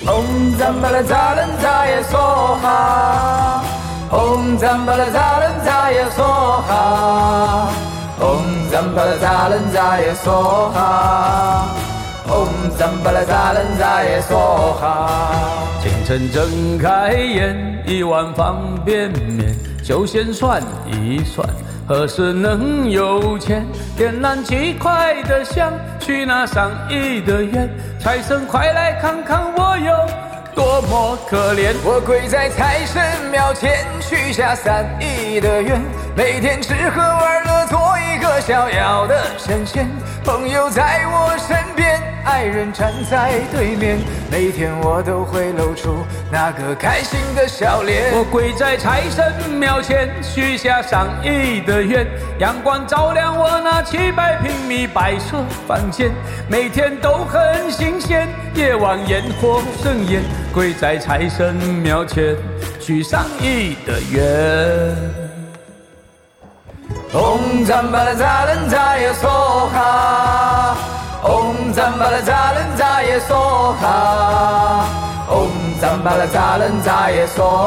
Om Zambala Zalan Zaya Soha Om Zambala Zalan Zaya Soha Om Zambala Zalan Zaya Soha Om Zambala Zalan Zaya Soha 清晨睁开眼，一碗方便面，就先算一算，何时能有钱？点燃7块的香，许那上亿的愿，财神快来看看我有多么可怜。我跪在财神庙前，许下3亿的愿，每天吃喝玩乐，做一个逍遥的神仙。朋友在我身边，爱人站在对面，每天我都会露出那个开心的笑脸。我跪在财神庙前，许下上亿的愿，阳光照亮我那700平米白色房间，每天都很新鲜，夜晚烟火盛宴，跪在财神庙前，许上亿的愿。Om Zambala Zalan Zaya Soha Om Zambala Zalan Zaya Soha Om Zambala Zalan Zaya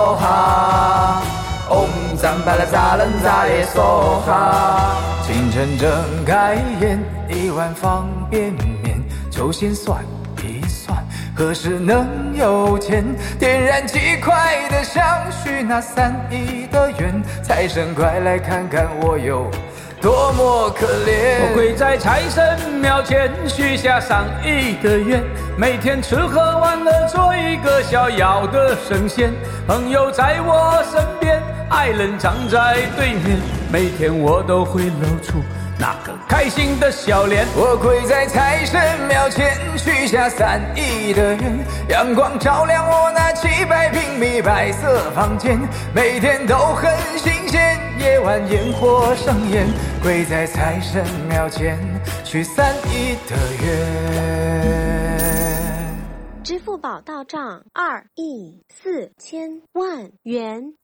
Soha Om Zambala Zalan Zaya Soha 清晨睁开眼，一碗方便面，就先算一算，何时能有钱？点燃7块的香，许那3亿的愿，财神快来看看我有多么可怜。我跪在财神庙前，许下上亿的愿，每天吃喝玩乐，做一个逍遥的神仙。朋友在我身边，爱人站在对面，每天我都会露出那个开心的笑脸。我跪在财神庙前，许下3亿的愿，阳光照亮我那700平米白色房间，每天都很新鲜，夜晚烟火盛宴，跪在财神庙前，许3亿的愿。 支付宝到账2亿4千万元。